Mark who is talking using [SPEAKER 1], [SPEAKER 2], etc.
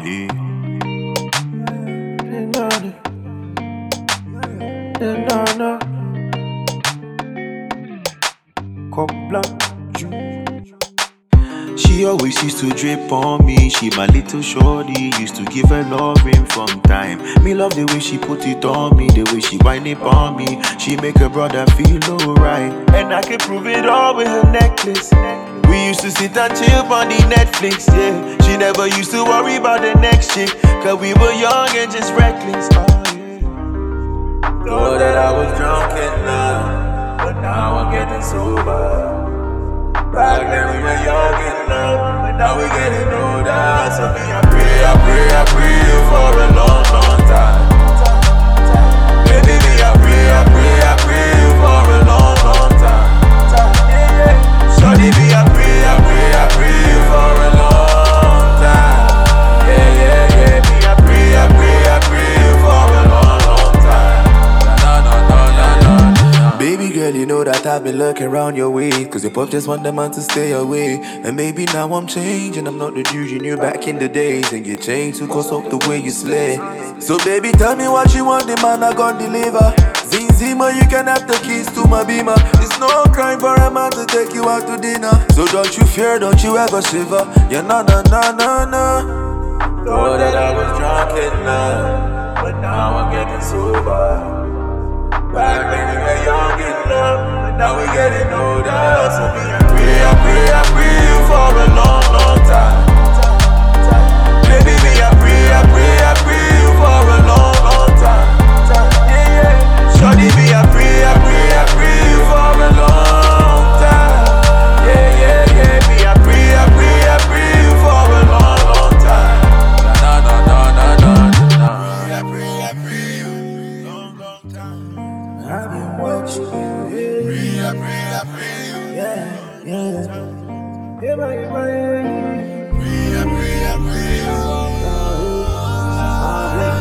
[SPEAKER 1] yeah. She always used to drip on me. She my little shorty, used to give her loving from time. Me love the way she put it on me, the way she whine it on me. She make her brother feel alright, and I can prove it all with her necklace. We used to sit and chill on the Netflix, yeah. She never used to worry about the next chick, cause we were young and just reckless. Oh yeah. Thought that I was drunk in love, but now I'm getting sober. Back then we were young and love, but now we getting older. So me, I pray you for a long, long time. Baby, me, I pray you for a long, long time. Shorty, me, I pray you for a long time. Yeah, me, I pray you for a long, long time. Baby girl, you know that I've been lurking around your way, cause your pop just want the man to stay away. And maybe now I'm changing, I'm not the dude you knew back in the days. And you changed to cause up the way you slay. So baby, tell me what you want, the man I gon' deliver. Zima, you can have the keys to my beamer. It's no crime for a man to take you out to dinner. So don't you fear, don't you ever shiver. Yeah, no. Thought that I was drunk in love, but now I'm getting sober. Back then we were young in love, but now we getting older. So me, I pray you for a long, long time. Baby, me, I pray you for a long, long time. Yeah. Shorty, me, I pray you for a long time. Yeah. Me, I pray you for a long, long time. No. I pray you long, long time. I've been watching you, yeah. I pray you, yeah. Yeah, I pray you.